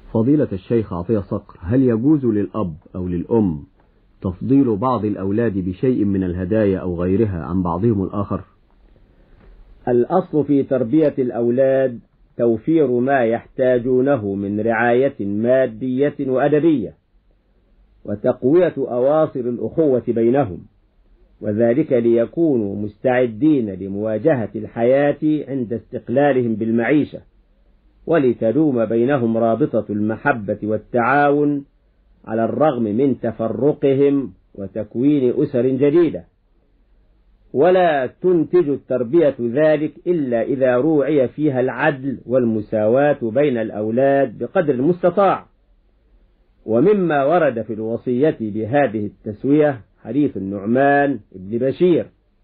فضيلة الشيخ عطية صقر، هل يجوز للأب أو للأم تفضيل بعض الأولاد بشيء من الهدايا أو غيرها عن بعضهم الآخر؟ الأصل في تربية الأولاد توفير ما يحتاجونه من رعاية مادية وأدبية، وتقوية أواصر الأخوة بينهم، وذلك ليكونوا مستعدين لمواجهة الحياة عند استقلالهم بالمعيشة، ولتدوم بينهم رابطة المحبة والتعاون على الرغم من تفرقهم وتكوين أسر جديدة. ولا تنتج التربية ذلك إلا إذا روعي فيها العدل والمساواة بين الأولاد بقدر المستطاع. ومما ورد في الوصية بهذه التسوية حديث النعمان بن بشير،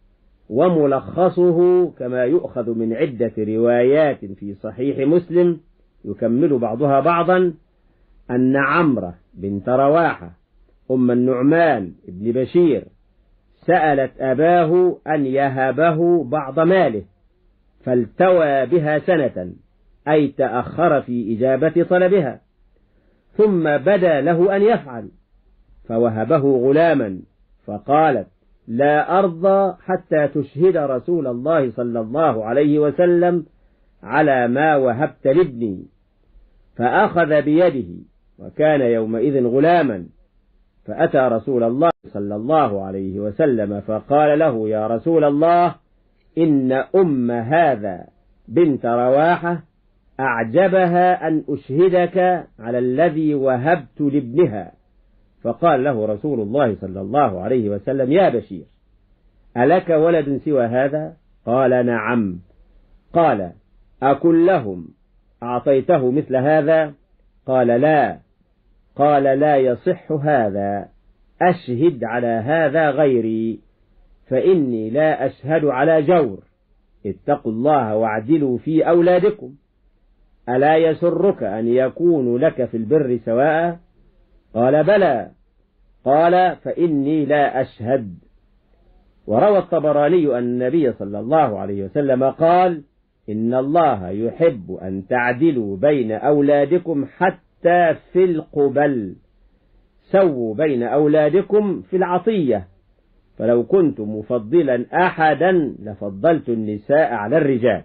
وملخصه كما يؤخذ من عدة روايات في صحيح مسلم يكمل بعضها بعضا، أن عمرو بنت رواحة أم النعمان بن بشير سألت أباه أن يهبه بعض ماله، فالتوى بها سنة، أي تأخر في إجابة طلبها، ثم بدا له أن يفعل، فوهبه غلاما، فقالت: لا أرضى حتى تشهد رسول الله صلى الله عليه وسلم على ما وهبت لابني. فأخذ بيده، وكان يومئذ غلاما، فأتى رسول الله صلى الله عليه وسلم فقال له: يا رسول الله، إن أم هذا بنت رواحة أعجبها أن أشهدك على الذي وهبت لابنها. فقال له رسول الله صلى الله عليه وسلم: يا بشير، ألك ولد سوى هذا؟ قال: نعم. قال: أكن لهم أعطيته مثل هذا؟ قال: لا. قال: لا يصح هذا، أشهد على هذا غيري، فإني لا أشهد على جور. اتقوا الله واعدلوا في أولادكم، ألا يسرك أن يكونوا لك في البر سواء؟ قال: بلى. قال: فإني لا أشهد. وروى الطبراني أن النبي صلى الله عليه وسلم قال: إن الله يحب أن تعدلوا بين أولادكم حتى في القبل، سووا بين أولادكم في العطية، فلو كنت مفضلا أحدا لفضلت النساء على الرجال.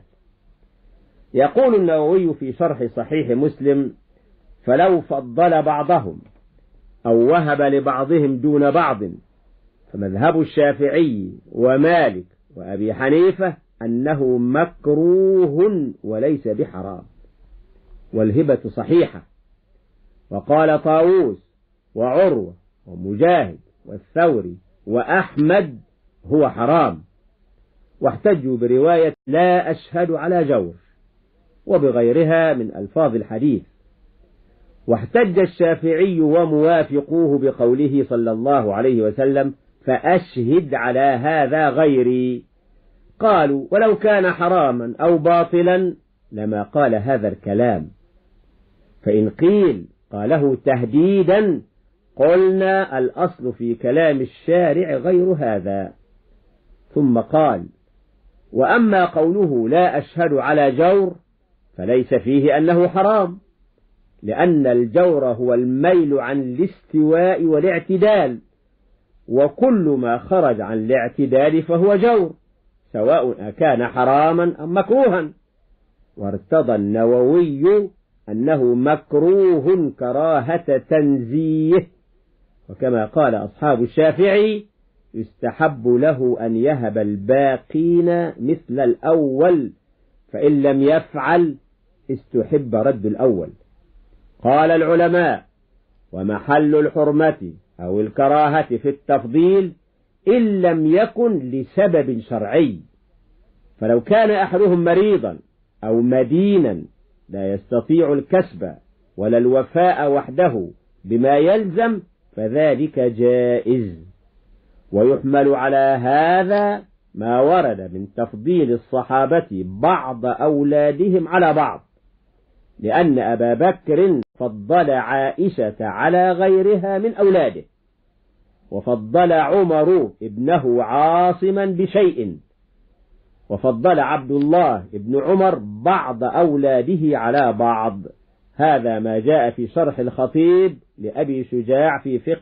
يقول النووي في شرح صحيح مسلم: فلو فضل بعضهم أو وهب لبعضهم دون بعض، فمذهب الشافعي ومالك وأبي حنيفة أنه مكروه وليس بحرام، والهبة صحيحة. وقال طاووس وعروة ومجاهد والثوري وأحمد: هو حرام. واحتجوا برواية لا أشهد على جور، وبغيرها من ألفاظ الحديث. واحتج الشافعي وموافقوه بقوله صلى الله عليه وسلم: فأشهد على هذا غيري. قالوا: ولو كان حراما أو باطلا لما قال هذا الكلام، فإن قيل قاله تهديدا قلنا الأصل في كلام الشارع غير هذا. ثم قال: وأما قوله لا أشهد على جور فليس فيه أنه حرام، لأن الجور هو الميل عن الاستواء والاعتدال، وكل ما خرج عن الاعتدال فهو جور، سواء أكان حراما أم مكروها. وارتضى النووي أنه مكروه كراهة تنزيه، وكما قال أصحاب الشافعي: يستحب له أن يهب الباقين مثل الأول، فإن لم يفعل استحب رد الأول. قال العلماء: ومحل الحرمة أو الكراهة في التفضيل إن لم يكن لسبب شرعي، فلو كان أحدهم مريضا أو مدينا لا يستطيع الكسب ولا الوفاء وحده بما يلزم فذلك جائز. ويحمل على هذا ما ورد من تفضيل الصحابة بعض أولادهم على بعض، لأن أبا بكر فضل عائشة على غيرها من أولاده، وفضل عمر ابنه عاصما بشيء، وفضل عبد الله ابن عمر بعض أولاده على بعض، هذا ما جاء في شرح الخطيب لأبي شجاع في فقه